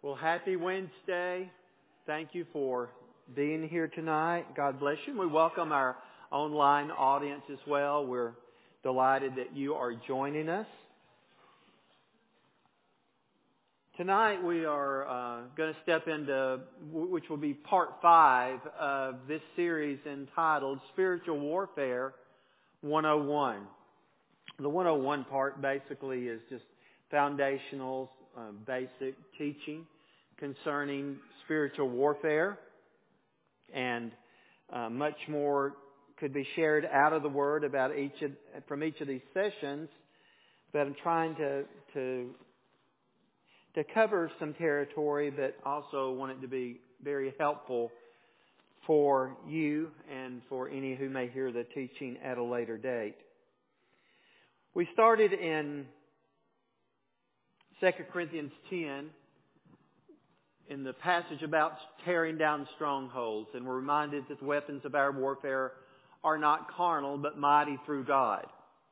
Well, happy Wednesday. Thank you for being here tonight. God bless you. We welcome our online audience as well. We're delighted that you are joining us. Tonight we are going to step into, which will be part 5 of this series entitled Spiritual Warfare 101. The 101 part basically is just foundational, basic teaching concerning spiritual warfare, and much more could be shared out of the Word about from each of these sessions. But I'm trying to cover some territory, but also want it to be very helpful for you and for any who may hear the teaching at a later date. We started in 2 Corinthians 10 in the passage about tearing down strongholds, and we're reminded that the weapons of our warfare are not carnal but mighty through God.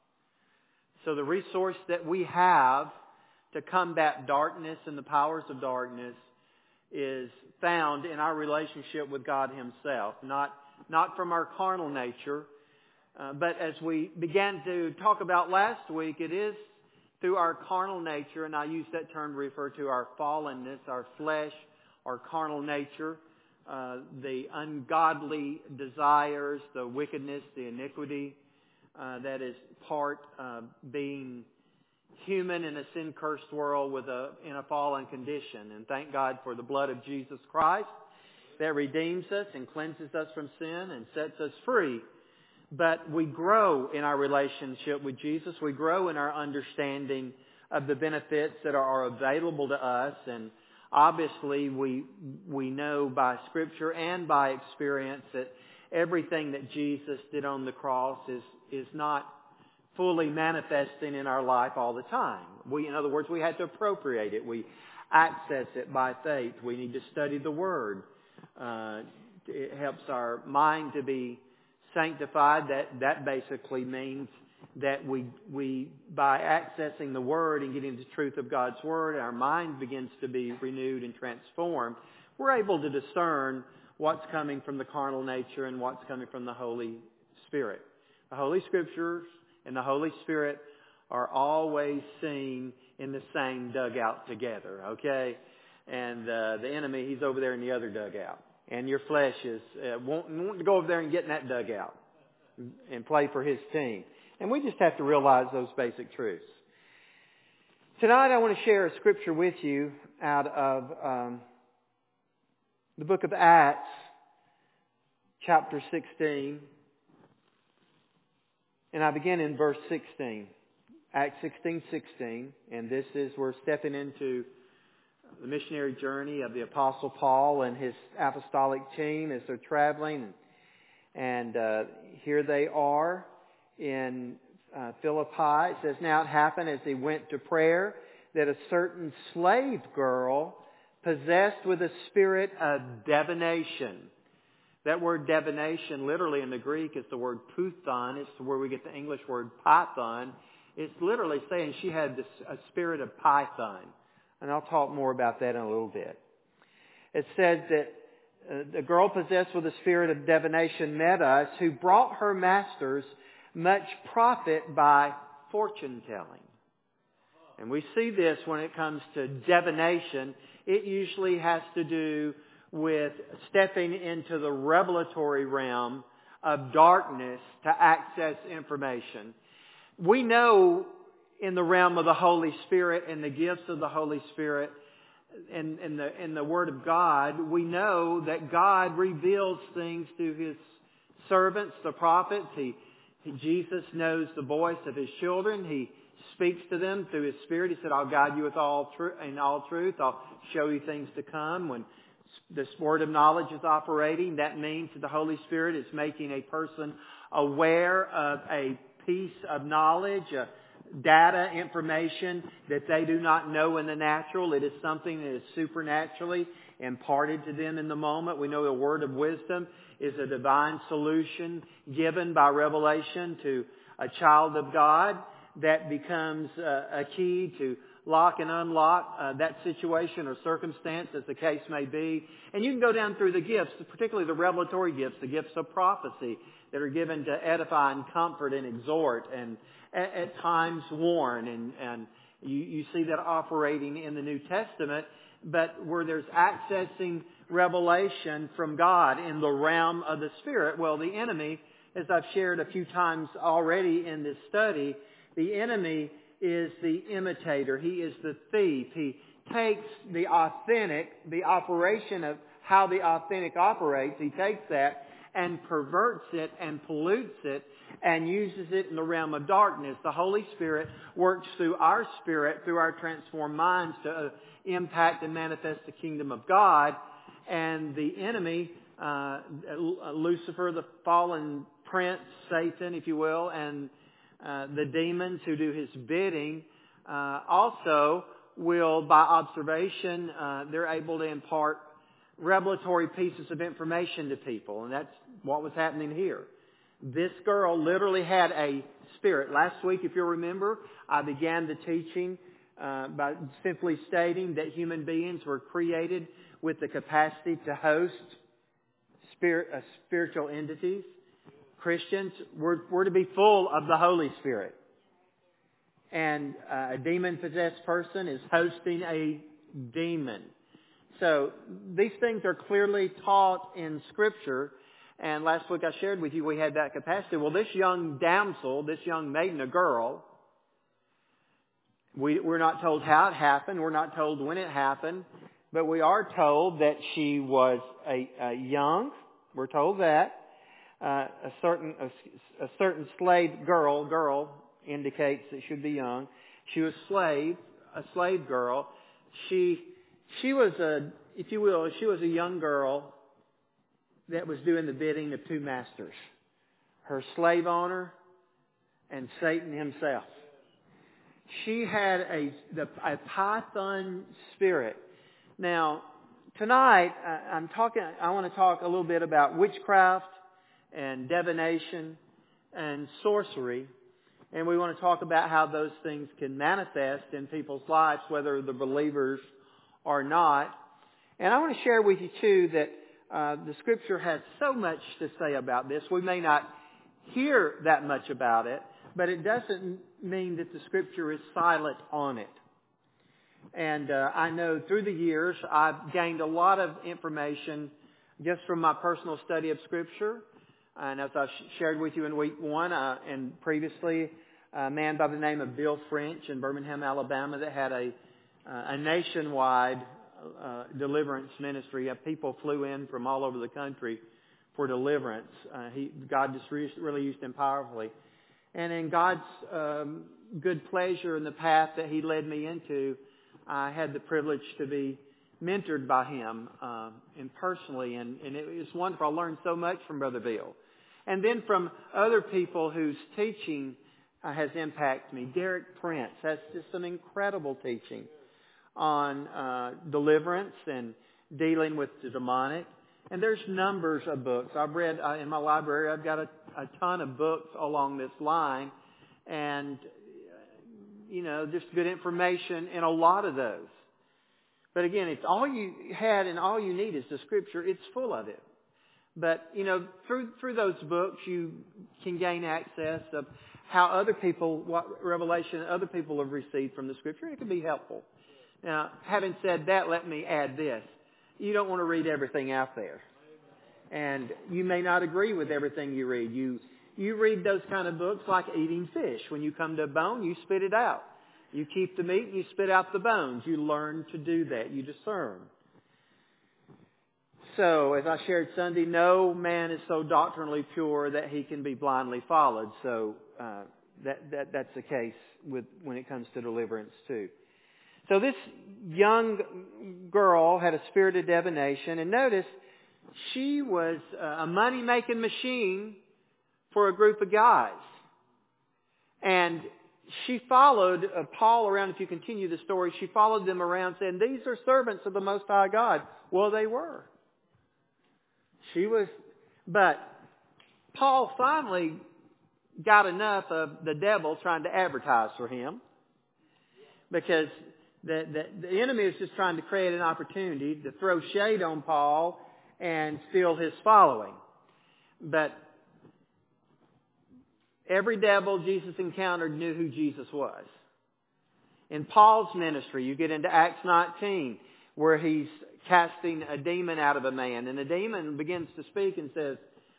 So the resource that we have to combat darkness and the powers of darkness is found in our relationship with God Himself, not from our carnal nature, but as we began to talk about last week, it is through our carnal nature, and I use that term to refer to our fallenness, our flesh, our carnal nature, the ungodly desires, the wickedness, the iniquity that is part of being human in a sin-cursed world in a fallen condition. And thank God for the blood of Jesus Christ that redeems us and cleanses us from sin and sets us free. But we grow in our relationship with Jesus. We grow in our understanding of the benefits that are available to us. And obviously we know by Scripture and by experience that everything that Jesus did on the cross is not fully manifesting in our life all the time. In other words, we have to appropriate it. We access it by faith. We need to study the Word. It helps our mind to be sanctified. That basically means that we by accessing the Word and getting the truth of God's Word, our mind begins to be renewed and transformed. We're able to discern what's coming from the carnal nature and what's coming from the Holy Spirit. The Holy Scriptures and the Holy Spirit are always seen in the same dugout together, okay? And the enemy, he's over there in the other dugout. And your flesh is wanting to go over there and get in that dugout and play for his team. And we just have to realize those basic truths. Tonight I want to share a scripture with you out of the book of Acts, chapter 16. And I begin in verse 16. Acts 16:16. And this is, we're stepping into the missionary journey of the Apostle Paul and his apostolic team as they're traveling. And here they are in Philippi. It says, now it happened as they went to prayer that a certain slave girl possessed with a spirit of divination. That word divination, literally in the Greek, is the word puthon. It's where we get the English word python. It's literally saying she had a spirit of python. And I'll talk more about that in a little bit. It says that the girl possessed with a spirit of divination met us, who brought her masters much profit by fortune telling. And we see this when it comes to divination. It usually has to do with stepping into the revelatory realm of darkness to access information. We know in the realm of the Holy Spirit and the gifts of the Holy Spirit and the Word of God, we know that God reveals things to His servants, the prophets. Jesus knows the voice of His children. He speaks to them through His Spirit. He said, I'll guide you with all truth. I'll show you things to come. When this word of knowledge is operating, that means that the Holy Spirit is making a person aware of a piece of knowledge, data, information that they do not know in the natural. It is something that is supernaturally imparted to them in the moment. We know the word of wisdom is a divine solution given by revelation to a child of God that becomes a key to lock and unlock that situation or circumstance, as the case may be. And you can go down through the gifts, particularly the revelatory gifts, the gifts of prophecy that are given to edify and comfort and exhort, and at times warn. And you see that operating in the New Testament, but where there's accessing revelation from God in the realm of the Spirit. Well, the enemy, as I've shared a few times already in this study, the enemy is the imitator. He is the thief. He takes the operation of how the authentic operates. He takes that and perverts it and pollutes it and uses it in the realm of darkness. The Holy Spirit works through our spirit, through our transformed minds, to impact and manifest the kingdom of God. And the enemy, Lucifer, the fallen prince, Satan, if you will, and the demons who do his bidding, also will, by observation, they're able to impart revelatory pieces of information to people. And that's what was happening here. This girl literally had a spirit. Last week, if you'll remember, I began the teaching by simply stating that human beings were created with the capacity to host spiritual entities. Christians, we're to be full of the Holy Spirit. And a demon-possessed person is hosting a demon. So these things are clearly taught in Scripture. And last week I shared with you we had that capacity. Well, this young damsel, this young maiden, a girl, we're not told how it happened. We're not told when it happened. But we are told that she was a young. We're told that. A certain slave girl indicates that she should be young. She was a slave girl. She was if you will, she was a young girl that was doing the bidding of two masters. Her slave owner and Satan himself. She had a python spirit. Now, tonight I want to talk a little bit about witchcraft and divination and sorcery. And we want to talk about how those things can manifest in people's lives, whether they're believers or not. And I want to share with you too that the Scripture has so much to say about this. We may not hear that much about it, but it doesn't mean that the Scripture is silent on it. And I know through the years I've gained a lot of information just from my personal study of Scripture. And as I shared with you in week 1 and previously, a man by the name of Bill French in Birmingham, Alabama, that had a nationwide deliverance ministry. People flew in from all over the country for deliverance. God just really used him powerfully. And in God's good pleasure and the path that He led me into, I had the privilege to be mentored by him and personally, and it was wonderful. I learned so much from Brother Bill. And then from other people whose teaching has impacted me. Derek Prince has just some incredible teaching on deliverance and dealing with the demonic. And there's numbers of books. I've read in my library, I've got a ton of books along this line. And, just good information in a lot of those. But again, it's all you had and all you need is the Scripture. It's full of it. But, through those books, you can gain access of how other people, what revelation other people have received from the Scripture. It can be helpful. Now, having said that, let me add this. You don't want to read everything out there. And you may not agree with everything you read. You read those kind of books like eating fish. When you come to a bone, you spit it out. You keep the meat and you spit out the bones. You learn to do that. You discern. So, as I shared Sunday, no man is so doctrinally pure that he can be blindly followed. So, that's the case when it comes to deliverance too. So this young girl had a spirit of divination, and notice she was a money-making machine for a group of guys. And she followed Paul around. If you continue the story, she followed them around saying, "These are servants of the Most High God." Well, they were. But Paul finally got enough of the devil trying to advertise for him, because the enemy is just trying to create an opportunity to throw shade on Paul and steal his following. But every devil Jesus encountered knew who Jesus was. In Paul's ministry, you get into Acts 19, where he's casting a demon out of a man. And the demon begins to speak and says,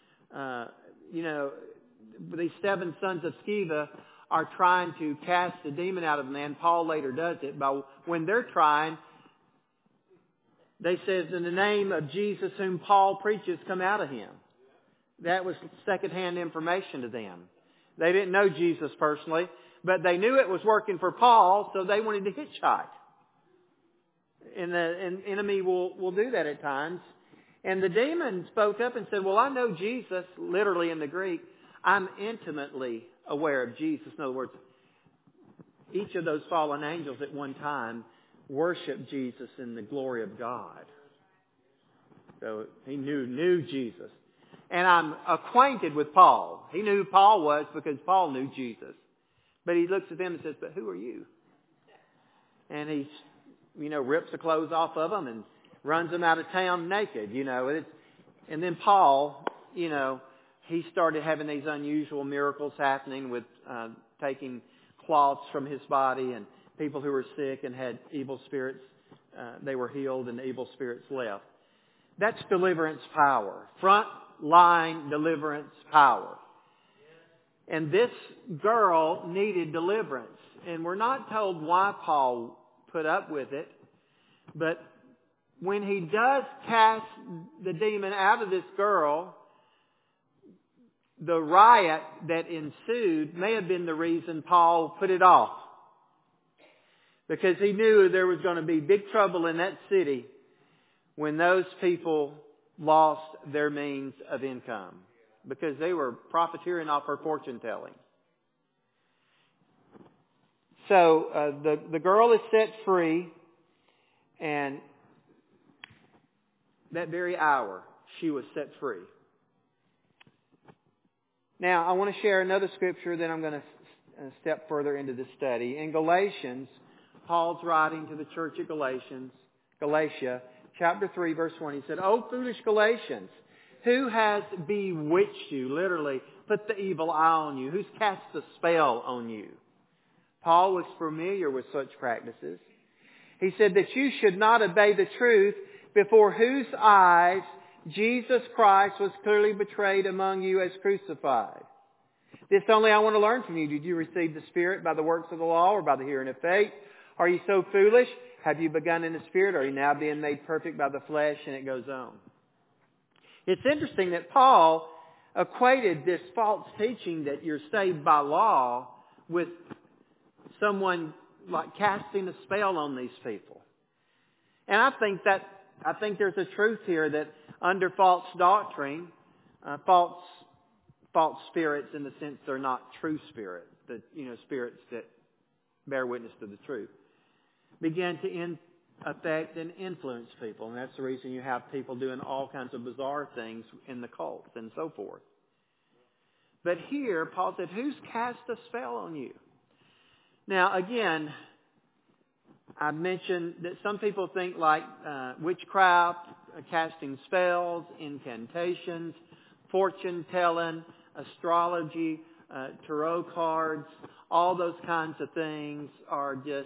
these 7 sons of Sceva are trying to cast a demon out of a man. Paul later does it. But when they're trying, they says, in the name of Jesus whom Paul preaches, come out of him. That was secondhand information to them. They didn't know Jesus personally, but they knew it was working for Paul, so they wanted to hitchhike. And the enemy will do that at times. And the demon spoke up and said, well, I know Jesus, literally in the Greek. I'm intimately aware of Jesus. In other words, each of those fallen angels at one time worshiped Jesus in the glory of God. So he knew Jesus. And I'm acquainted with Paul. He knew who Paul was because Paul knew Jesus. But he looks at them and says, but who are you? And he, rips the clothes off of them and runs them out of town naked, And then Paul, he started having these unusual miracles happening with taking cloths from his body, and people who were sick and had evil spirits, they were healed and the evil spirits left. That's deliverance power. Front line deliverance power. And this girl needed deliverance. And we're not told why Paul put up with it. But when he does cast the demon out of this girl, the riot that ensued may have been the reason Paul put it off. Because he knew there was going to be big trouble in that city when those people lost their means of income. Because they were profiteering off her fortune telling. So the girl is set free, and that very hour she was set free. Now I want to share another scripture, then I'm going to step further into the study. In Galatians, Paul's writing to the church at Galatia, chapter 3, verse 1. He said, "O foolish Galatians, who has bewitched you?" Literally, put the evil eye on you. Who's cast the spell on you? Paul was familiar with such practices. He said that you should not obey the truth, before whose eyes Jesus Christ was clearly betrayed among you as crucified. This only I want to learn from you. Did you receive the Spirit by the works of the law or by the hearing of faith? Are you so foolish? Have you begun in the Spirit? Are you now being made perfect by the flesh? And it goes on. It's interesting that Paul equated this false teaching that you're saved by law with someone like casting a spell on these people. And I think there's a truth here that under false doctrine, false spirits, in the sense they're not true spirits, spirits that bear witness to the truth, begin to affect and influence people. And that's the reason you have people doing all kinds of bizarre things in the cults and so forth. But here, Paul said, who's cast a spell on you? Now, again, I mentioned that some people think like witchcraft, casting spells, incantations, fortune telling, astrology, tarot cards, all those kinds of things are just,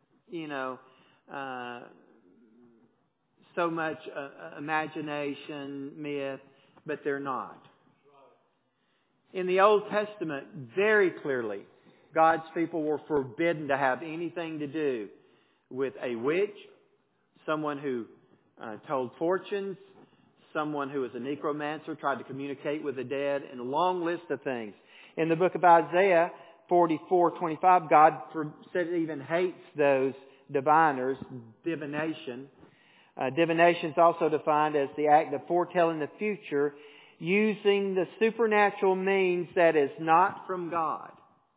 so much imagination, myth, but they're not. In the Old Testament, very clearly, God's people were forbidden to have anything to do with a witch, someone who told fortunes, someone who was a necromancer, tried to communicate with the dead, and a long list of things. In the book of Isaiah 44:25, God said He even hates those diviners, divination. Divination is also defined as the act of foretelling the future using the supernatural means that is not from God.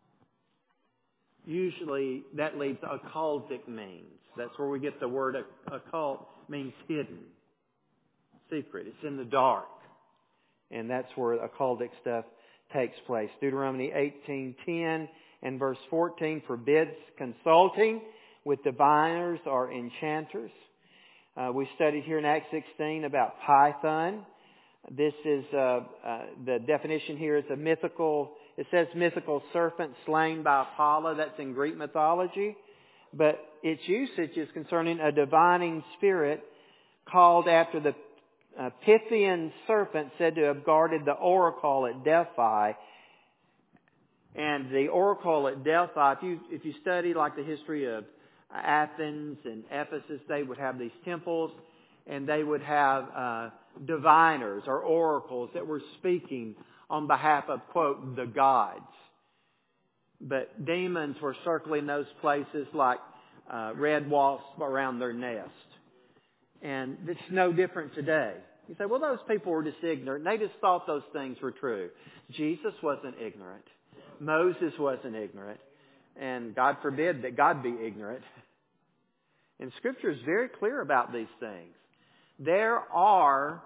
Usually that leads to occultic means. That's where we get the word occult, means hidden, secret. It's in the dark. And that's where occultic stuff takes place. Deuteronomy 18:10 and verse 14 forbids consulting with diviners or enchanters. We studied here in Acts 16 about Python. This is the definition here is a mythical. It says mythical serpent slain by Apollo. That's in Greek mythology, but its usage is concerning a divining spirit called after the Pythian serpent said to have guarded the oracle at Delphi. And the oracle at Delphi, if you study like the history of Athens and Ephesus, they would have these temples, and they would have diviners or oracles that were speaking on behalf of, quote, the gods. But demons were circling those places like red wasps around their nest. And it's no different today. You say, well, those people were just ignorant. They just thought those things were true. Jesus wasn't ignorant. Moses wasn't ignorant. And God forbid that God be ignorant. And Scripture is very clear about these things. There are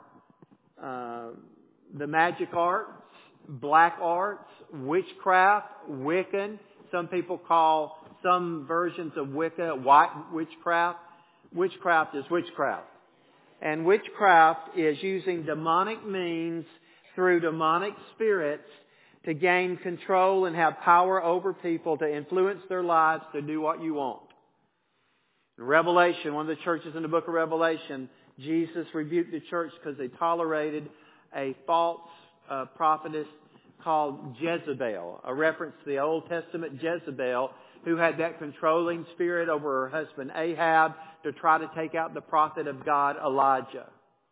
the magic arts, black arts, witchcraft, Wiccan. Some people call some versions of Wicca white witchcraft. Witchcraft is witchcraft. And witchcraft is using demonic means through demonic spirits to gain control and have power over people, to influence their lives, to do what you want. In Revelation, one of the churches in the book of Revelation, Jesus rebuked the church because they tolerated a false prophetess called Jezebel, a reference to the Old Testament Jezebel, who had that controlling spirit over her husband Ahab to try to take out the prophet of God, Elijah.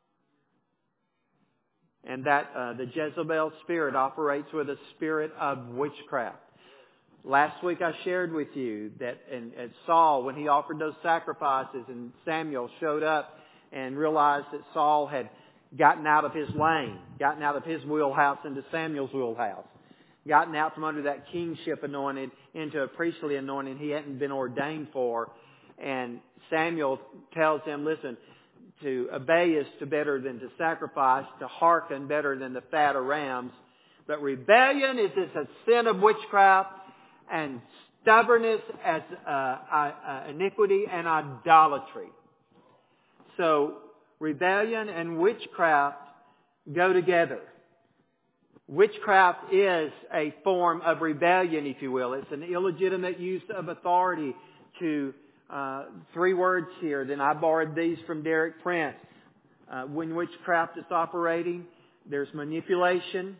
And that the Jezebel spirit operates with a spirit of witchcraft. Last week I shared with you that at Saul, when he offered those sacrifices and Samuel showed up and realized that Saul had gotten out of his lane, gotten out of his wheelhouse into Samuel's wheelhouse, gotten out from under that kingship anointed into a priestly anointing he hadn't been ordained for. And Samuel tells him, listen, to obey is better than to sacrifice, to hearken better than the fat of rams. But rebellion is a sin of witchcraft, and stubbornness as iniquity and idolatry. So rebellion and witchcraft go together. Witchcraft is a form of rebellion, if you will. It's an illegitimate use of authority to 3 words here. Then I borrowed these from Derek Prince. When witchcraft is operating, there's manipulation.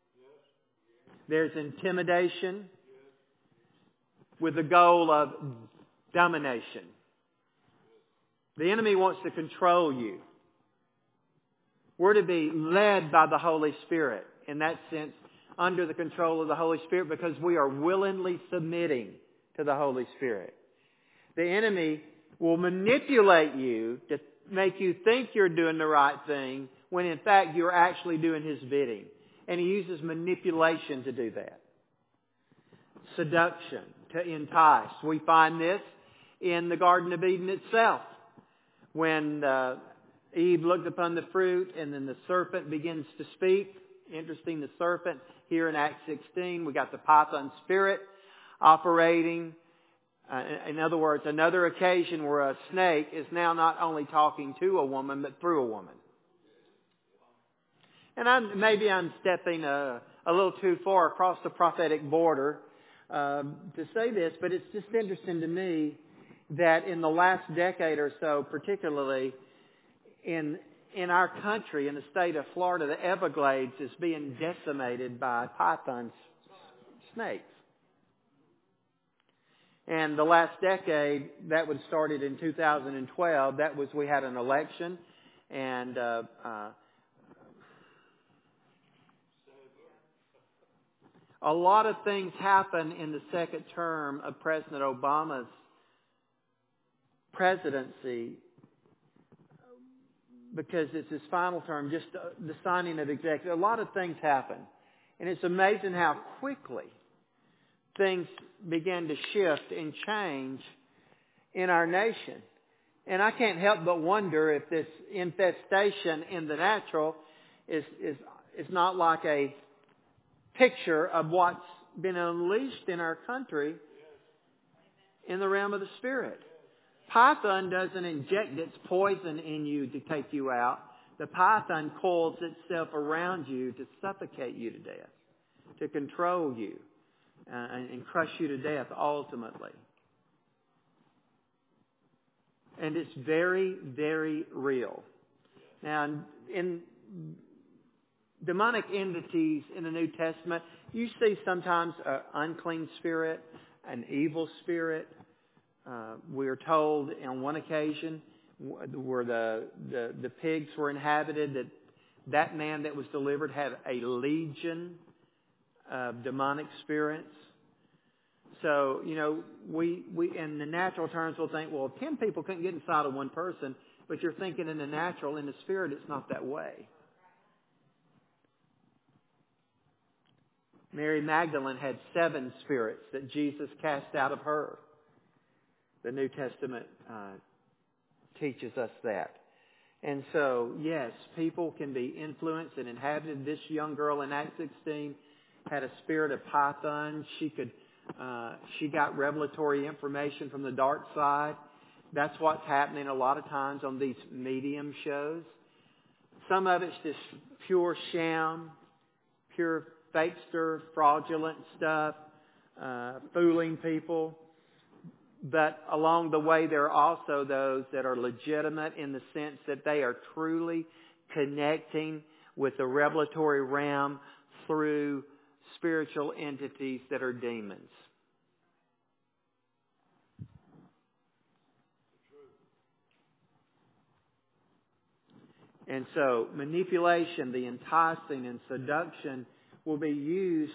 There's intimidation with the goal of domination. The enemy wants to control you. We're to be led by the Holy Spirit. In that sense, under the control of the Holy Spirit, because we are willingly submitting to the Holy Spirit. The enemy will manipulate you to make you think you're doing the right thing when in fact you're actually doing his bidding. And he uses manipulation to do that. Seduction, to entice. We find this in the Garden of Eden itself. When Eve looked upon the fruit and then the serpent begins to speak. Interesting, the serpent here in Acts 16, we got the Python spirit operating. In other words, another occasion where a snake is now not only talking to a woman, but through a woman. And maybe I'm stepping a little too far across the prophetic border to say this, but it's just interesting to me that in the last decade or so, particularly in our country, in the state of Florida, the Everglades is being decimated by python snakes. And the last decade, that was started in 2012. We had an election, and a lot of things happen in the second term of President Obama's presidency, because it's his final term, just the signing of executive. A lot of things happen. And it's amazing how quickly things began to shift and change in our nation. And I can't help but wonder if this infestation in the natural is not like a picture of what's been unleashed in our country in the realm of the Spirit. python doesn't inject its poison in you to take you out. The python coils itself around you to suffocate you to death, to control you, and crush you to death ultimately. And it's very, very real. Now, in demonic entities in the New Testament, you see sometimes an unclean spirit, an evil spirit. We're told on one occasion where the pigs were inhabited that man that was delivered had a legion of demonic spirits. So, we in the natural terms will think, well, 10 people couldn't get inside of one person, but you're thinking in the natural, in the spirit, it's not that way. Mary Magdalene had 7 spirits that Jesus cast out of her. The New Testament teaches us that. And so, yes, people can be influenced and inhabited. This young girl in Acts 16 had a spirit of python. She got revelatory information from the dark side. That's what's happening a lot of times on these medium shows. Some of it's just pure sham, pure fakester, fraudulent stuff, fooling people. But along the way, there are also those that are legitimate in the sense that they are truly connecting with the revelatory realm through spiritual entities that are demons. And so manipulation, the enticing and seduction will be used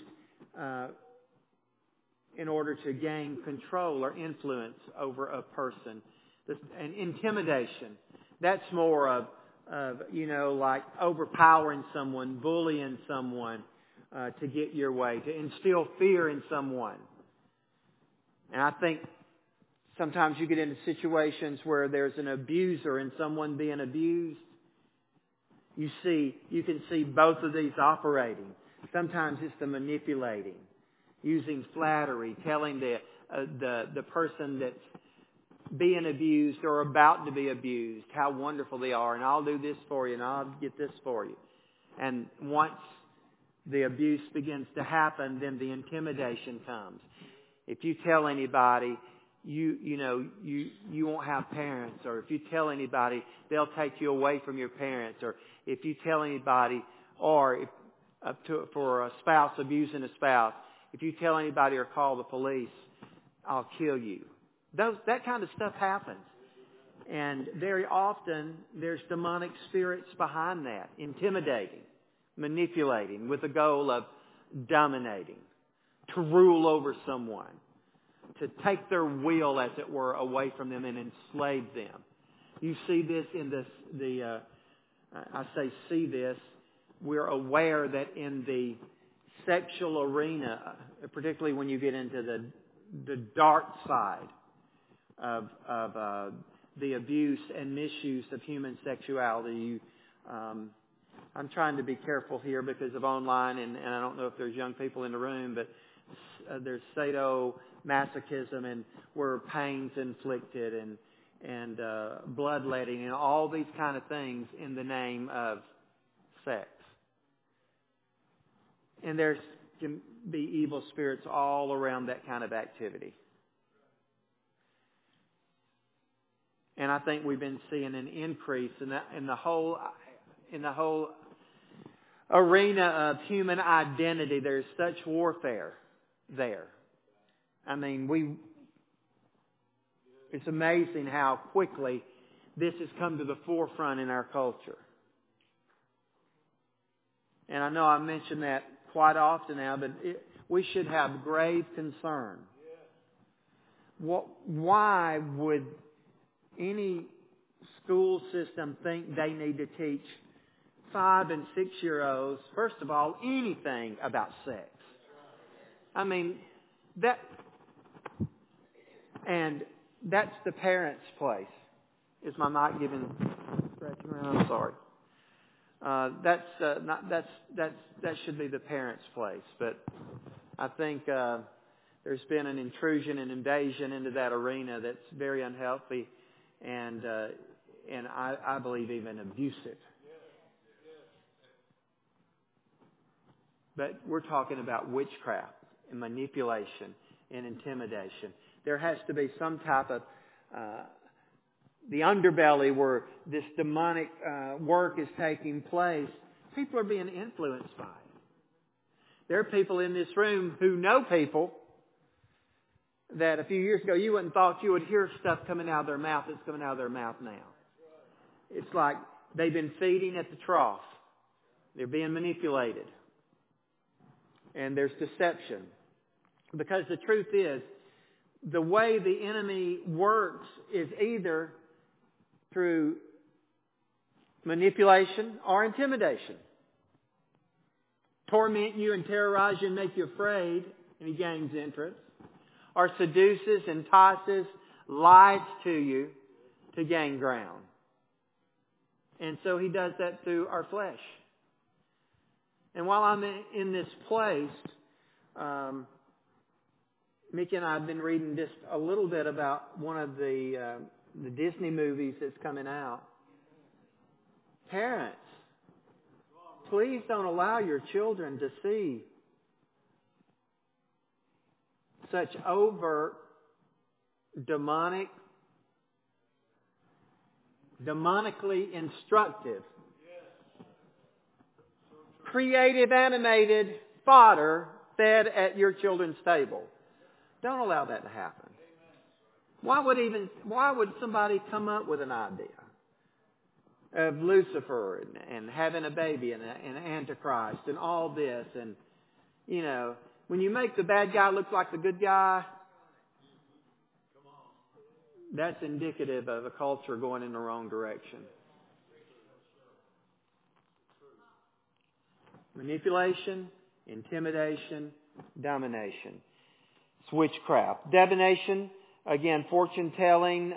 in order to gain control or influence over a person. And intimidation, that's more of like overpowering someone, bullying someone to get your way, to instill fear in someone. And I think sometimes you get into situations where there's an abuser and someone being abused. You can see both of these operating. Sometimes it's the manipulating, using flattery, telling the person that's being abused or about to be abused how wonderful they are, and I'll do this for you, and I'll get this for you. And once the abuse begins to happen, then the intimidation comes. If you tell anybody you won't have parents, or if you tell anybody, they'll take you away from your parents, or if you tell anybody, or for a spouse abusing a spouse, if you tell anybody or call the police, I'll kill you. That kind of stuff happens. And very often there's demonic spirits behind that, intimidating, manipulating with the goal of dominating, to rule over someone, to take their will, as it were, away from them and enslave them. You see this in we're aware that in the sexual arena, particularly when you get into the dark side of the abuse and misuse of human sexuality, I'm trying to be careful here because of online, and I don't know if there's young people in the room, but there's sadomasochism, and where pain's inflicted, and bloodletting, and all these kind of things in the name of sex. And there can be evil spirits all around that kind of activity. And I think we've been seeing an increase in the whole arena of human identity. There's such warfare there. I mean, it's amazing how quickly this has come to the forefront in our culture. And I know I mention that quite often now, but we should have grave concern. Why would any school system think they need to teach 5- and 6-year-olds, first of all, anything about sex? I mean, that's the parents' place. Is my mic scratching around? I'm sorry. That should be the parents' place. But I think there's been an intrusion and invasion into that arena that's very unhealthy. and I believe even abusive. But we're talking about witchcraft and manipulation and intimidation. There has to be some type of the underbelly where this demonic work is taking place. People are being influenced by it. There are people in this room who know people that a few years ago you wouldn't thought you would hear stuff coming out of their mouth that's coming out of their mouth now. It's like they've been feeding at the trough. They're being manipulated. And there's deception. Because the truth is, the way the enemy works is either through manipulation or intimidation. Torment you and terrorize you and make you afraid, and he gains interest. Or seduces, entices, lies to you to gain ground. And so he does that through our flesh. And while I'm in this place, Mickey and I have been reading just a little bit about one of the Disney movies that's coming out. Parents, please don't allow your children to see such overt, demonically instructive, creative, animated fodder fed at your children's table. Don't allow that to happen. Why would somebody come up with an idea of Lucifer and having a baby and an Antichrist and all this? And, you know, when you make the bad guy look like the good guy, that's indicative of a culture going in the wrong direction. Manipulation, intimidation, domination. It's witchcraft. Divination, again, fortune telling.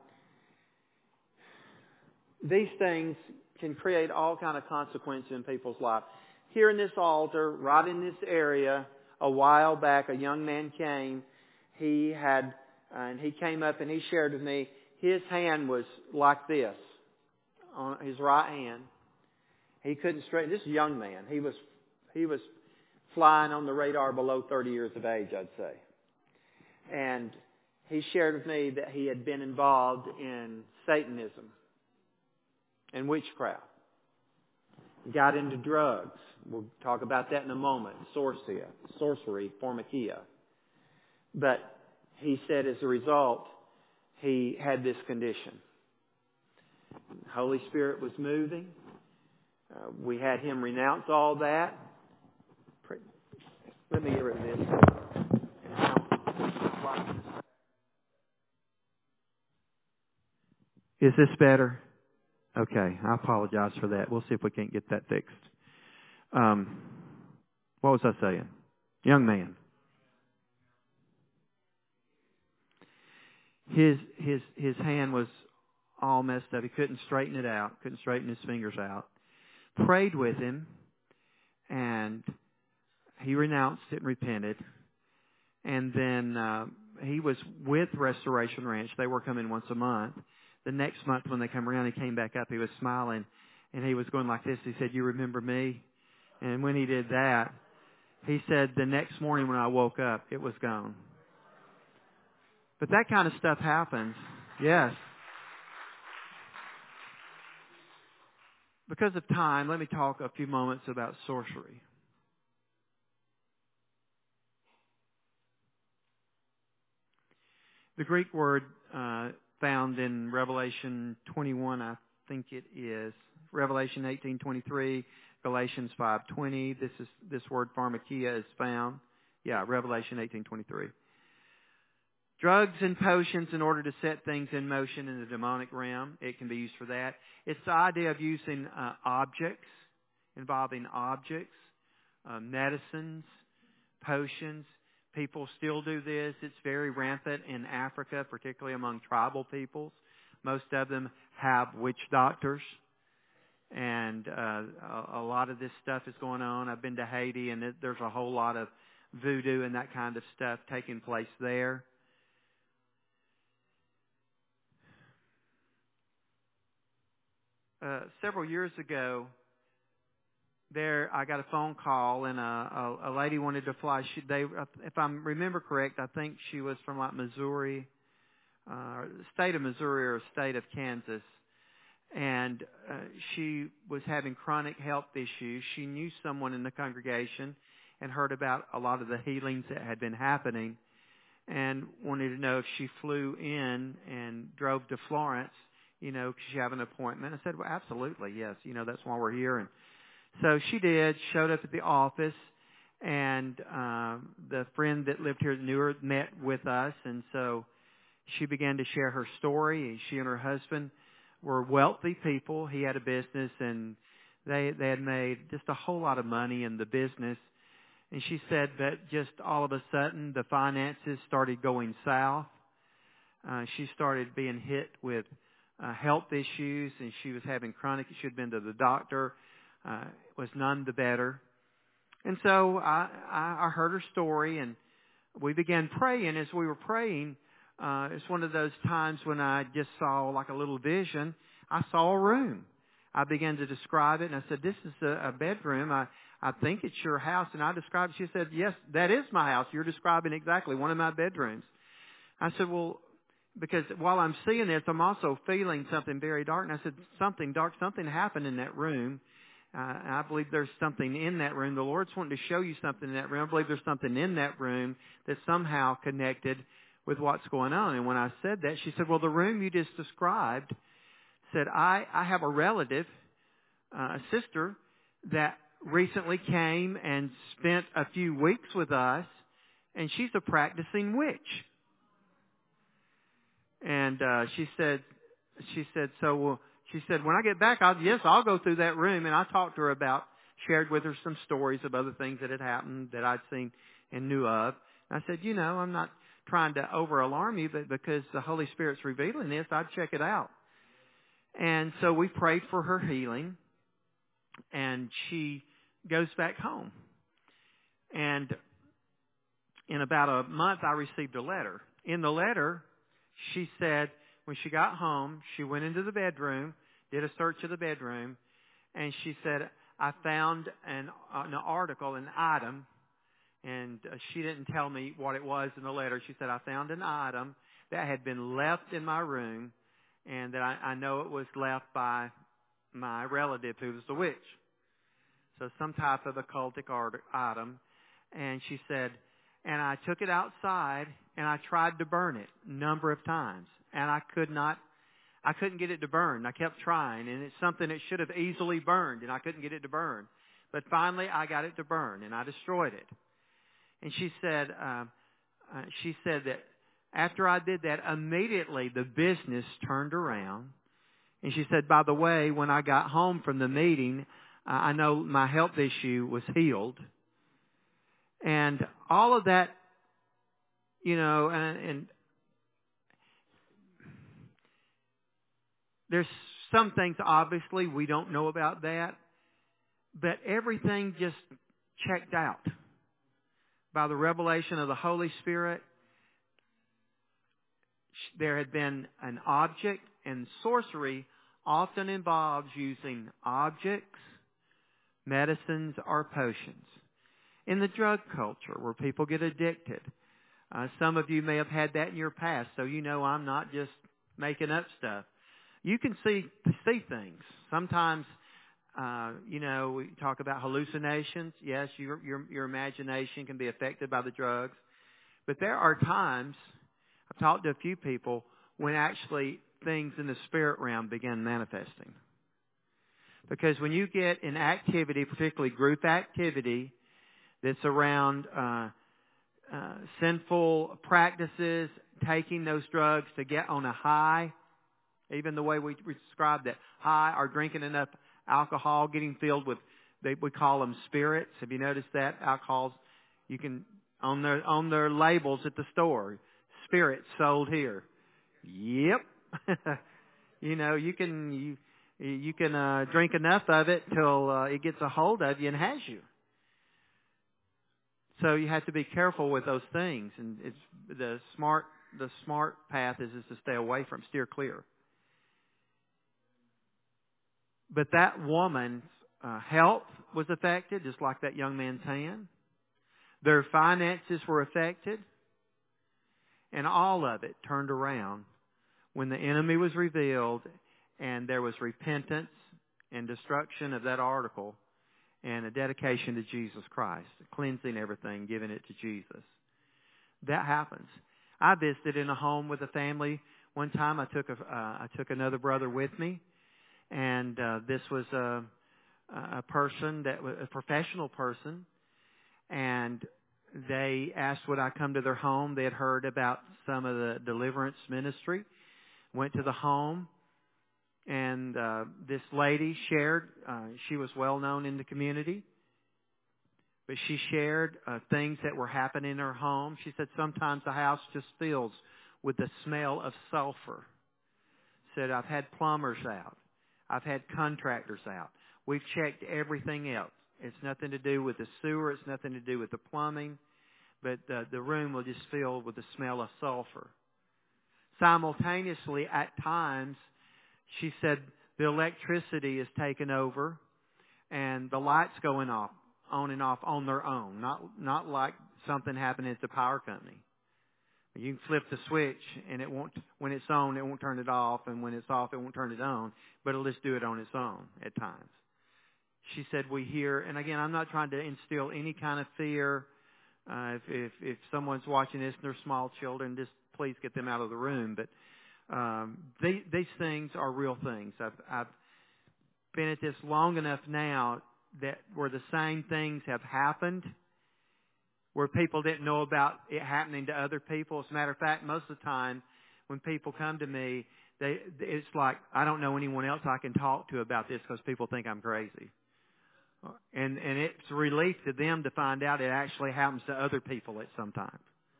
These things can create all kind of consequences in people's lives. Here in this altar, right in this area, a while back, a young man came. He came up and he shared with me, his hand was like this, on his right hand. He couldn't straighten. This is a young man. He was flying on the radar below 30 years of age, I'd say. And he shared with me that he had been involved in Satanism and witchcraft. He got into drugs. We'll talk about that in a moment. Sorcery, pharmakia. But he said as a result, he had this condition. The Holy Spirit was moving. We had him renounce all that. Let me get rid of this. Is this better? Okay, I apologize for that. We'll see if we can't get that fixed. What was I saying? Young man. His hand was all messed up. He couldn't straighten it out. Couldn't straighten his fingers out. Prayed with him, and he renounced it and repented. And then he was with Restoration Ranch. They were coming once a month. The next month when they came around, he came back up. He was smiling, and he was going like this. He said, "You remember me?" And when he did that, he said, the next morning when I woke up, it was gone. But that kind of stuff happens. Yes. Because of time, let me talk a few moments about sorcery. The Greek word found in Revelation 21, I think it is, Revelation 18:23, Galatians 5:20. This word pharmakia is found. Yeah, Revelation 18:23. Drugs and potions in order to set things in motion in the demonic realm. It can be used for that. It's the idea of using objects, involving objects, medicines, potions. People still do this. It's very rampant in Africa, particularly among tribal peoples. Most of them have witch doctors. And a lot of this stuff is going on. I've been to Haiti, and there's a whole lot of voodoo and that kind of stuff taking place there. several years ago, I got a phone call, and a lady wanted to fly. If I remember correct, I think she was from like Missouri, state of Missouri or state of Kansas, and she was having chronic health issues. She knew someone in the congregation and heard about a lot of the healings that had been happening, and wanted to know if she flew in and drove to Florence, could she have an appointment? I said, well, absolutely, yes. That's why we're here. And so she did, showed up at the office, and the friend that lived here that knew her met with us, and so she began to share her story. She and her husband were wealthy people. He had a business, and they had made just a whole lot of money in the business. And she said that just all of a sudden the finances started going south. She started being hit with health issues, and she was having chronic. She had been to the doctor. Was none the better. And so I heard her story, and we began praying. As we were praying, it's one of those times when I just saw like a little vision. I saw a room. I began to describe it, and I said, this is a bedroom. I think it's your house. And I described it. She said, yes, that is my house. You're describing exactly one of my bedrooms. I said, well, because while I'm seeing this, I'm also feeling something very dark. And I said, something dark, something happened in that room. I believe there's something in that room. The Lord's wanting to show you something in that room. I believe there's something in that room that's somehow connected with what's going on. And when I said that, she said, well, the room you just described, said, I have a relative, a sister, that recently came and spent a few weeks with us, and she's a practicing witch. And she said, when I get back, I'll go through that room. And I talked to her shared with her some stories of other things that had happened that I'd seen and knew of. And I said, I'm not trying to over-alarm you, but because the Holy Spirit's revealing this, I'd check it out. And so we prayed for her healing, and she goes back home. And in about a month, I received a letter. In the letter, she said when she got home, she went into the bedroom, did a search of the bedroom, and she said, I found an article, an item, and she didn't tell me what it was in the letter. She said, I found an item that had been left in my room, and that I know it was left by my relative who was a witch. So some type of occultic item. And she said, and I took it outside, and I tried to burn it a number of times. And I couldn't get it to burn. I kept trying, and it's something that should have easily burned, and I couldn't get it to burn. But finally, I got it to burn, and I destroyed it. And she said that after I did that, immediately the business turned around. And she said, by the way, when I got home from the meeting, I know my health issue was healed. And all of that, and there's some things, obviously, we don't know about that. But everything just checked out. By the revelation of the Holy Spirit, there had been an object, and sorcery often involves using objects, medicines, or potions. In the drug culture, where people get addicted, some of you may have had that in your past, so I'm not just making up stuff. You can see things. Sometimes, we talk about hallucinations. Yes, your imagination can be affected by the drugs. But there are times, I've talked to a few people, when actually things in the spirit realm begin manifesting. Because when you get in activity, particularly group activity, that's around sinful practices, taking those drugs to get on a high, even the way we describe that, high, or drinking enough alcohol, getting filled with, we call them spirits. Have you noticed that? Alcohols, you can, on their labels at the store, spirits sold here. Yep. You can drink enough of it till it gets a hold of you and has you. So you have to be careful with those things, and it's the smart path is to stay away from, steer clear. But that woman's health was affected, just like that young man's hand. Their finances were affected. And all of it turned around when the enemy was revealed and there was repentance and destruction of that article and a dedication to Jesus Christ, cleansing everything, giving it to Jesus. That happens. I visited in a home with a family. One time I took another brother with me, and this was a person that was a professional person, and they asked would I come to their home. They had heard about some of the deliverance ministry. Went to the home, and this lady shared. She was well known in the community, but she shared things that were happening in her home. She said sometimes the house just fills with the smell of sulfur. Said I've had plumbers out. I've had contractors out. We've checked everything else. It's nothing to do with the sewer. It's nothing to do with the plumbing. But the room will just fill with the smell of sulfur. Simultaneously, at times, she said the electricity is taken over and the lights going off, on and off on their own. Not like something happening at the power company. You can flip the switch and it won't, when it's on, it won't turn it off. And when it's off, it won't turn it on. But it'll just do it on its own at times. She said we hear, and again, I'm not trying to instill any kind of fear. If someone's watching this and they're small children, just please get them out of the room. But these things are real things. I've been at this long enough now that where the same things have happened, where people didn't know about it happening to other people. As a matter of fact, most of the time when people come to me, it's like I don't know anyone else I can talk to about this because people think I'm crazy. And it's a relief to them to find out it actually happens to other people at some time.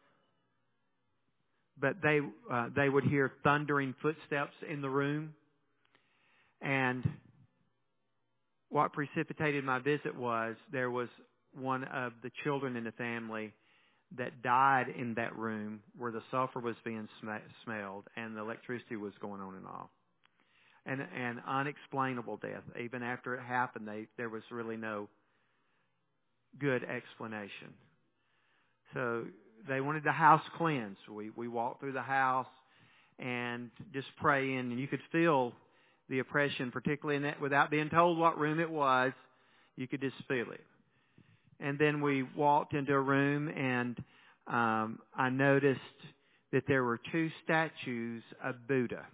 But they would hear thundering footsteps in the room. And what precipitated my visit was there was one of the children in the family that died in that room where the sulfur was being smelled and the electricity was going on and off. And unexplainable death. Even after it happened, there was really no good explanation. So they wanted the house cleansed. We walked through the house and just praying, and you could feel the oppression, particularly in that, without being told what room it was, you could just feel it. And then we walked into a room, and I noticed that there were 2 statues of Buddha.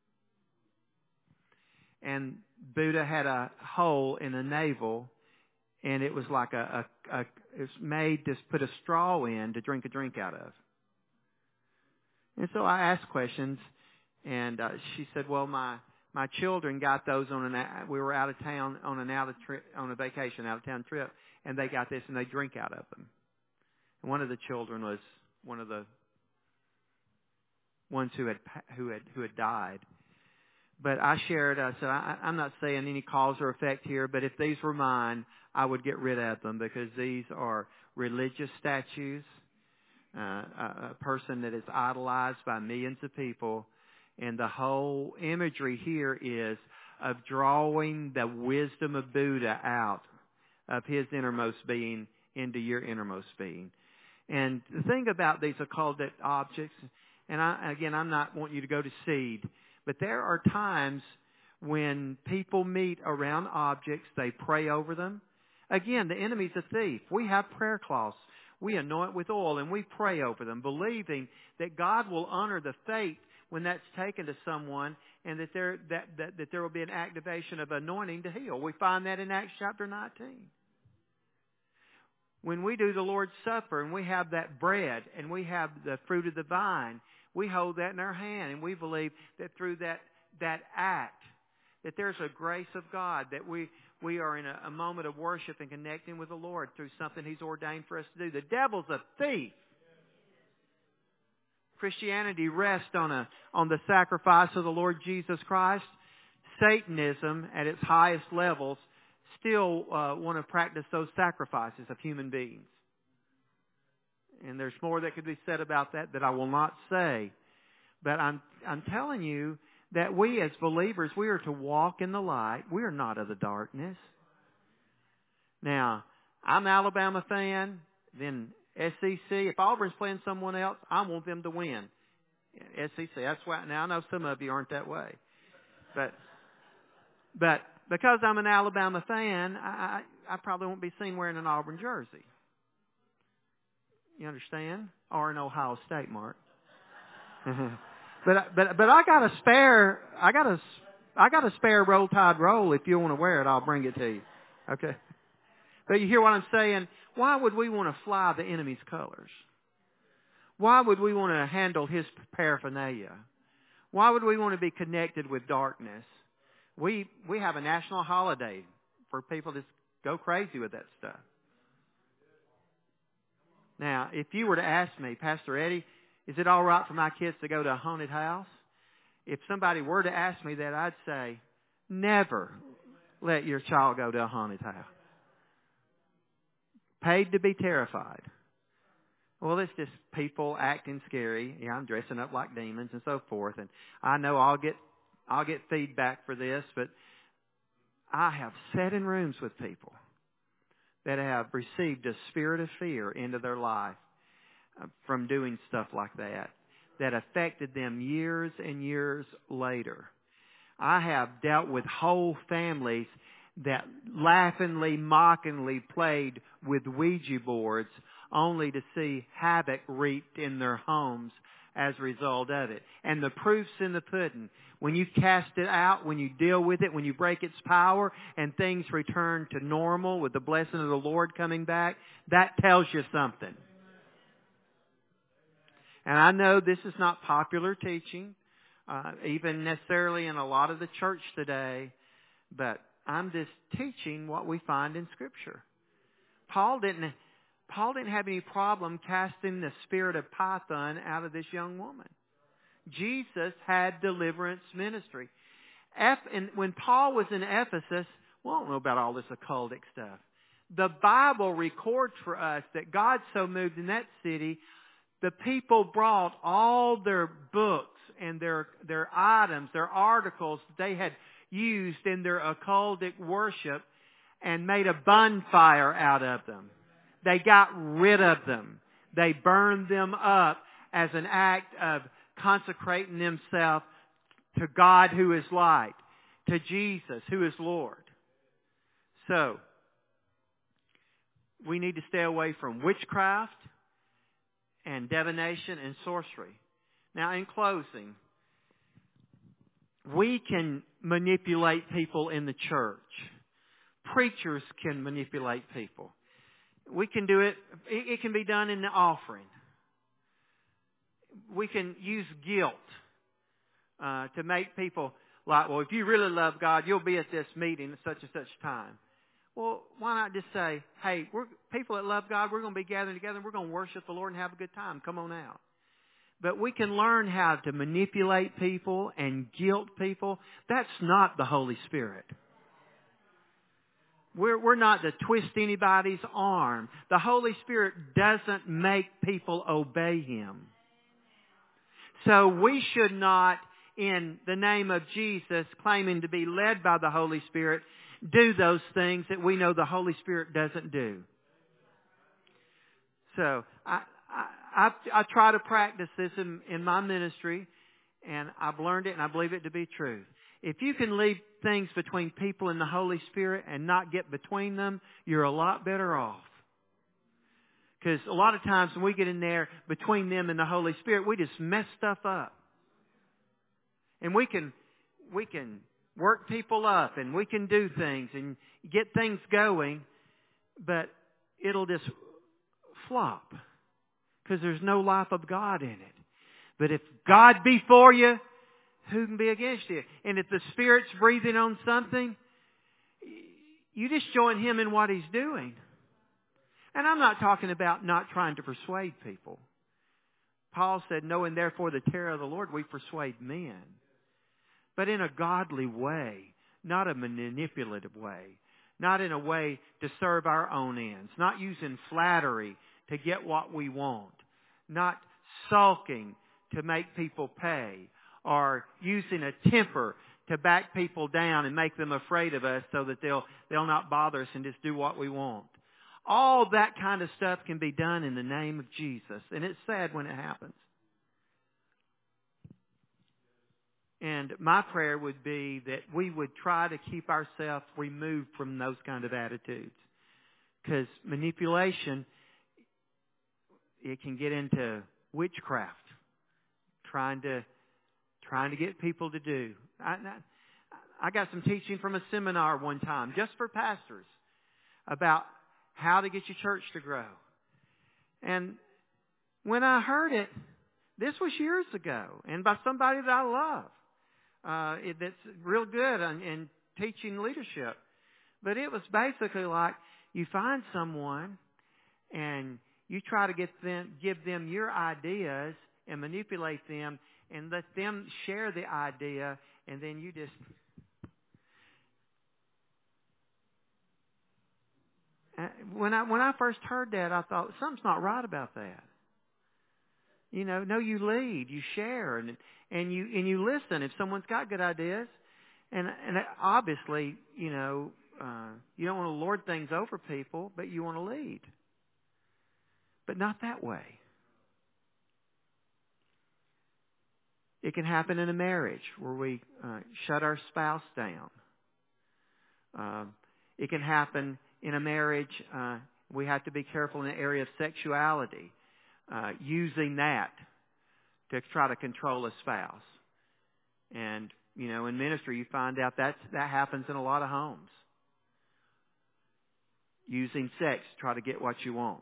And Buddha had a hole in the navel, and it was like it was made to put a straw in to drink a drink out of. And so I asked questions, and she said, "Well, my children got those we were out of town on a vacation, out of town trip, and they got this, and they drink out of them." And one of the children was one of the ones who had died. But I shared, I said, I'm not saying any cause or effect here, but if these were mine, I would get rid of them because these are religious statues, a person that is idolized by millions of people. And the whole imagery here is of drawing the wisdom of Buddha out of his innermost being into your innermost being. And the thing about these occultic objects, and I'm not wanting you to go to seed, but there are times when people meet around objects, they pray over them. Again, the enemy's a thief. We have prayer cloths. We anoint with oil and we pray over them, believing that God will honor the faith when that's taken to someone, and that there will be an activation of anointing to heal. We find that in Acts chapter 19. When we do the Lord's Supper and we have that bread and we have the fruit of the vine, we hold that in our hand, and we believe that through that act, that there's a grace of God, that we are in a moment of worship and connecting with the Lord through something He's ordained for us to do. The devil's a thief. Christianity rests on the sacrifice of the Lord Jesus Christ. Satanism, at its highest levels, still want to practice those sacrifices of human beings. And there's more that could be said about that I will not say. But I'm telling you that we as believers, we are to walk in the light. We are not of the darkness. Now, I'm an Alabama fan, then SEC. If Auburn's playing someone else, I want them to win. SEC. That's why. Now I know some of you aren't that way, but because I'm an Alabama fan, I probably won't be seen wearing an Auburn jersey. You understand? Or an Ohio State, Mark. But I got a spare. I got a spare Roll Tide roll. If you want to wear it, I'll bring it to you. Okay. But you hear what I'm saying? Why would we want to fly the enemy's colors? Why would we want to handle his paraphernalia? Why would we want to be connected with darkness? We have a national holiday for people to go crazy with that stuff. Now, if you were to ask me, Pastor Eddie, is it all right for my kids to go to a haunted house? If somebody were to ask me that, I'd say, never let your child go to a haunted house. Paid to be terrified. Well, it's just people acting scary. Yeah, I'm dressing up like demons and so forth. And I know I'll get feedback for this, but I have sat in rooms with people that have received a spirit of fear into their life from doing stuff like that affected them years and years later. I have dealt with whole families that laughingly, mockingly played with Ouija boards only to see havoc reaped in their homes as a result of it. And the proof's in the pudding. When you cast it out, when you deal with it, when you break its power and things return to normal with the blessing of the Lord coming back, that tells you something. And I know this is not popular teaching, even necessarily in a lot of the church today, but I'm just teaching what we find in Scripture. Paul didn't have any problem casting the spirit of Python out of this young woman. Jesus had deliverance ministry. When Paul was in Ephesus, we don't know about all this occultic stuff. The Bible records for us that God so moved in that city, the people brought all their books and their items, their articles that they had used in their occultic worship and made a bonfire out of them. They got rid of them. They burned them up as an act of consecrating themselves to God who is light, to Jesus who is Lord. So, we need to stay away from witchcraft and divination and sorcery. Now, in closing, we can manipulate people in the church. Preachers can manipulate people. We can do it. It can be done in the offering. We can use guilt to make people like, well, if you really love God, you'll be at this meeting at such and such time. Well, why not just say, hey, we're people that love God, we're going to be gathering together, we're going to worship the Lord and have a good time. Come on out. But we can learn how to manipulate people and guilt people. That's not the Holy Spirit. We're not to twist anybody's arm. The Holy Spirit doesn't make people obey Him. So we should not, in the name of Jesus, claiming to be led by the Holy Spirit, do those things that we know the Holy Spirit doesn't do. So I try to practice this in my ministry, and I've learned it and I believe it to be true. If you can leave things between people and the Holy Spirit and not get between them, you're a lot better off. Because a lot of times when we get in there between them and the Holy Spirit, we just mess stuff up. And we can work people up and we can do things and get things going, but it'll just flop because there's no life of God in it. But if God be for you, who can be against you? And if the Spirit's breathing on something, you just join Him in what He's doing. And I'm not talking about not trying to persuade people. Paul said, knowing therefore the terror of the Lord, we persuade men. But in a godly way, not a manipulative way. Not in a way to serve our own ends. Not using flattery to get what we want. Not sulking to make people pay. or using a temper to back people down and make them afraid of us so that they'll not bother us and just do what we want. All that kind of stuff can be done in the name of Jesus. And it's sad when it happens. And my prayer would be that we would try to keep ourselves removed from those kind of attitudes. Because manipulation, it can get into witchcraft, trying to get people to do. I got some teaching from a seminar one time, just for pastors, about how to get your church to grow. And when I heard it, this was years ago, and by somebody that I love, that's real good in teaching leadership. But it was basically like you find someone and you try to give them your ideas and manipulate them and let them share the idea, and then you just... When I first heard that, I thought, something's not right about that. You know, no, you lead, you share, and you listen if someone's got good ideas. And obviously, you know, you don't want to lord things over people, but you want to lead. But not that way. It can happen in a marriage where we shut our spouse down. It can happen in a marriage. We have to be careful in the area of sexuality, using that to try to control a spouse. And, you know, in ministry, you find out that happens in a lot of homes. Using sex to try to get what you want.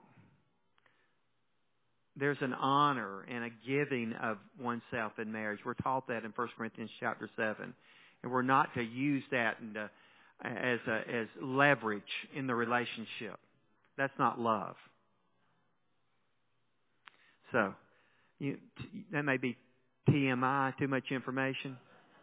There's an honor and a giving of oneself in marriage. We're taught that in 1 Corinthians chapter 7. And we're not to use that as leverage in the relationship. That's not love. So, that may be TMI, too much information.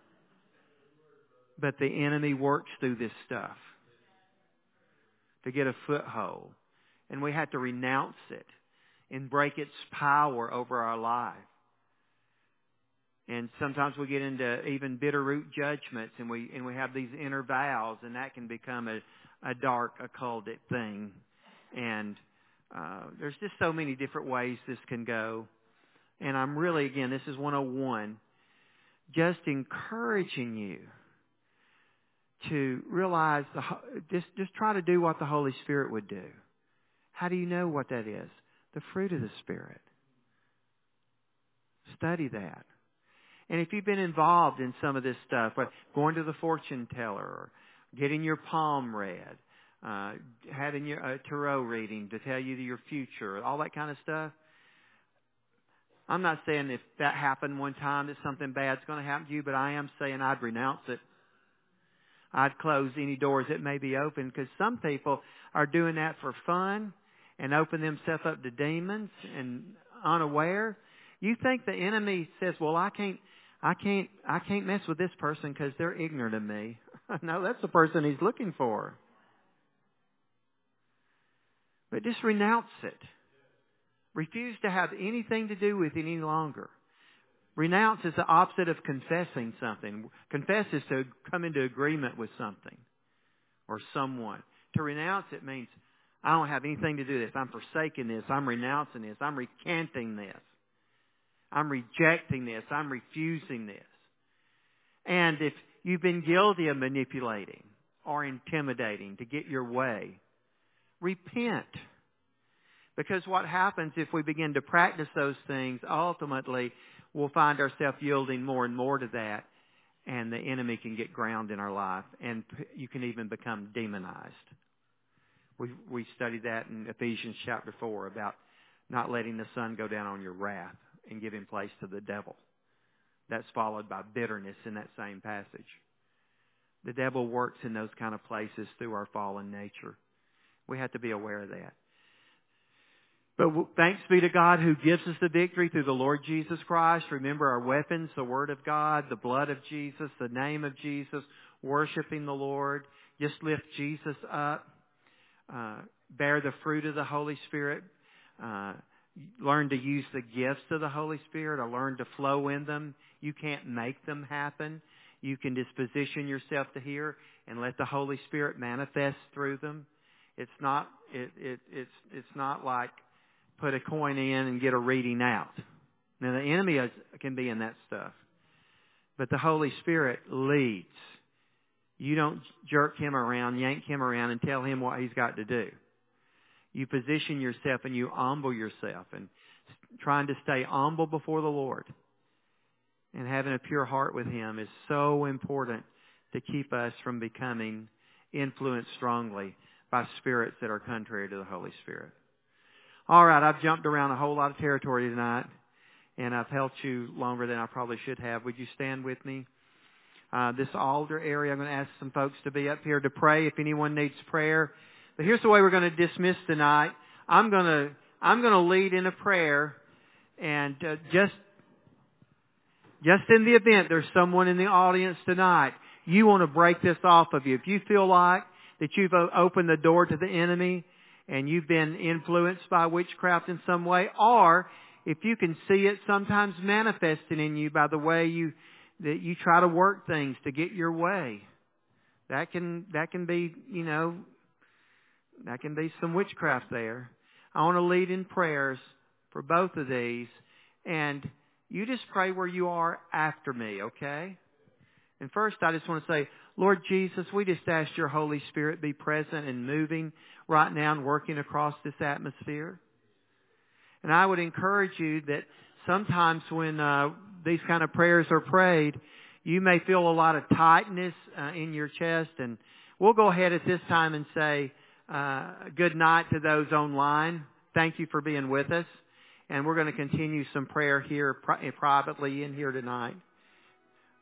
But the enemy works through this stuff to get a foothold. And we have to renounce it and break its power over our life. And sometimes we get into even bitter root judgments, and we have these inner vows, and that can become a dark occultic thing. And there's just so many different ways this can go. And I'm really, again, this is 101, just encouraging you to realize, just try to do what the Holy Spirit would do. How do you know what that is? The fruit of the Spirit. Study that. And if you've been involved in some of this stuff, like going to the fortune teller, or getting your palm read, having your tarot reading to tell you your future, all that kind of stuff, I'm not saying if that happened one time that something bad's going to happen to you, but I am saying I'd renounce it. I'd close any doors that may be open, because some people are doing that for fun and open themselves up to demons and unaware. You think the enemy says, well, I can't mess with this person because they're ignorant of me. No, that's the person he's looking for. But just renounce it. Refuse to have anything to do with it any longer. Renounce is the opposite of confessing something. Confess is to come into agreement with something or someone. To renounce it means, I don't have anything to do with this. I'm forsaking this. I'm renouncing this. I'm recanting this. I'm rejecting this. I'm refusing this. And if you've been guilty of manipulating or intimidating to get your way, repent. Because what happens if we begin to practice those things, ultimately we'll find ourselves yielding more and more to that, and the enemy can get ground in our life, and you can even become demonized. We studied that in Ephesians chapter 4 about not letting the sun go down on your wrath and giving place to the devil. That's followed by bitterness in that same passage. The devil works in those kind of places through our fallen nature. We have to be aware of that. But thanks be to God who gives us the victory through the Lord Jesus Christ. Remember our weapons, the Word of God, the blood of Jesus, the name of Jesus, worshiping the Lord. Just lift Jesus up. Bear the fruit of the Holy Spirit. Learn to use the gifts of the Holy Spirit, or learn to flow in them. You can't make them happen. You can just position yourself to hear and let the Holy Spirit manifest through them. It's not like put a coin in and get a reading out. Now the enemy can be in that stuff. But the Holy Spirit leads. You don't jerk Him around, yank Him around and tell Him what He's got to do. You position yourself and you humble yourself, and trying to stay humble before the Lord and having a pure heart with Him is so important to keep us from becoming influenced strongly by spirits that are contrary to the Holy Spirit. All right, I've jumped around a whole lot of territory tonight, and I've held you longer than I probably should have. Would you stand with me? This altar area, I'm going to ask some folks to be up here to pray if anyone needs prayer. But here's the way we're going to dismiss tonight. I'm going to lead in a prayer, and just in the event there's someone in the audience tonight, you want to break this off of you. If you feel like that you've opened the door to the enemy and you've been influenced by witchcraft in some way, or if you can see it sometimes manifesting in you by the way that you try to work things to get your way, that can be, that can be some witchcraft there. I want to lead in prayers for both of these, and you just pray where you are after me, okay? And first, I just want to say, Lord Jesus, we just ask your Holy Spirit be present and moving right now and working across this atmosphere. And I would encourage you that sometimes when these kind of prayers are prayed, you may feel a lot of tightness in your chest. And we'll go ahead at this time and say good night to those online. Thank you for being with us. And we're going to continue some prayer here privately in here tonight.